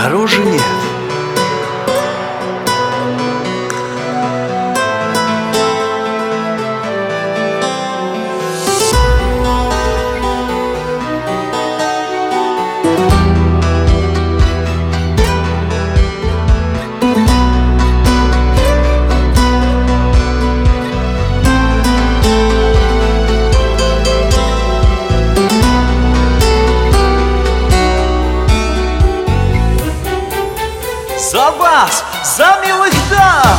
дороже нет. За вас, за милых дам!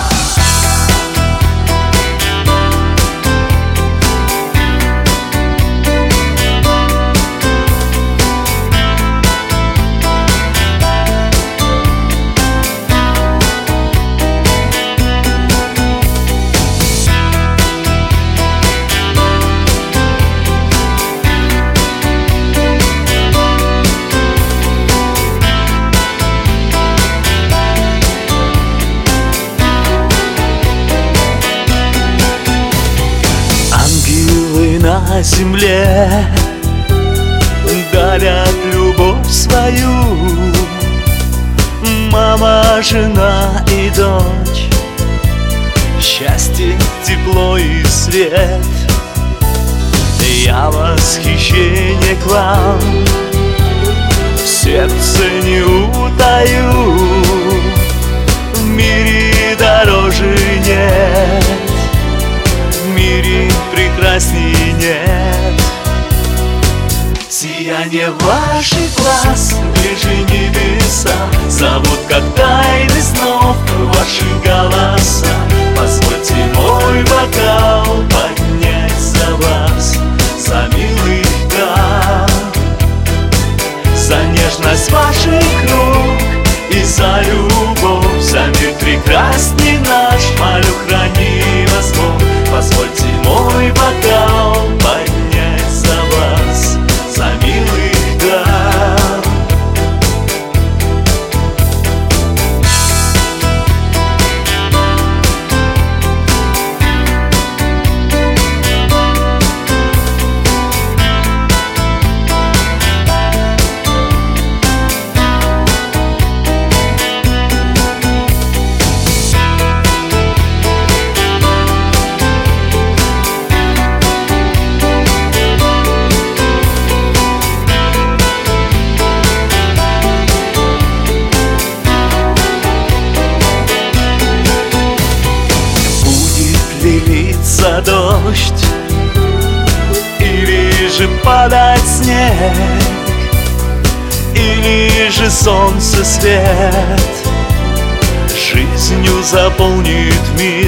На земле дарят любовь свою, мама, жена и дочь, счастье, тепло и свет. Я восхищение к вам в сердце не утаю, в мире дороже нет, в мире прекрасней нет. Сияние ваших глаз ближе небеса, зовут как тайны снов ваши голоса. Позвольте мой бокал поднять за вас, за милых дам, за нежность ваших рук и за любовь, за мир прекрасней наш, молю, храни вас Бог. Позвольте мой бокал поднять за вас, за милых дам. Литься дождь или же падать снег, или же солнце свет жизнью заполнит мир,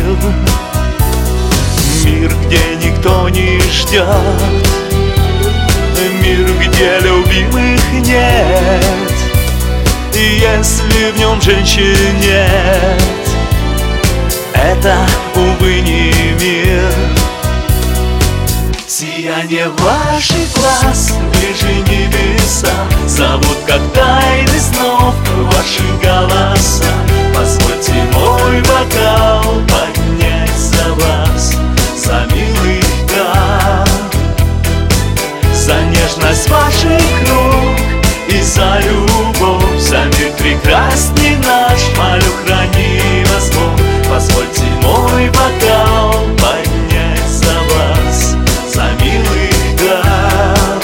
мир, где никто не ждет, мир, где любимых нет, и если в нем женщин нет, это, увы, не мир. Сияние ваших глаз ближе небеса, зовут как тайны снов ваши голоса. Позвольте мой бокал поднять за вас, за милых дам, за нежность ваших рук и за любовь, за мир прекрасней наш, молю, храни вас Бог. Позвольте мой бокал поднять за вас, за милых дам.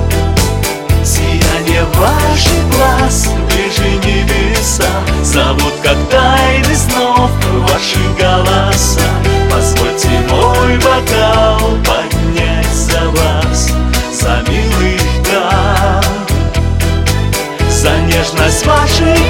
Сияние ваших глаз ближе небеса, зовут как тайны снов ваши голоса. Позвольте мой бокал поднять за вас, за милых дам, за нежность ваших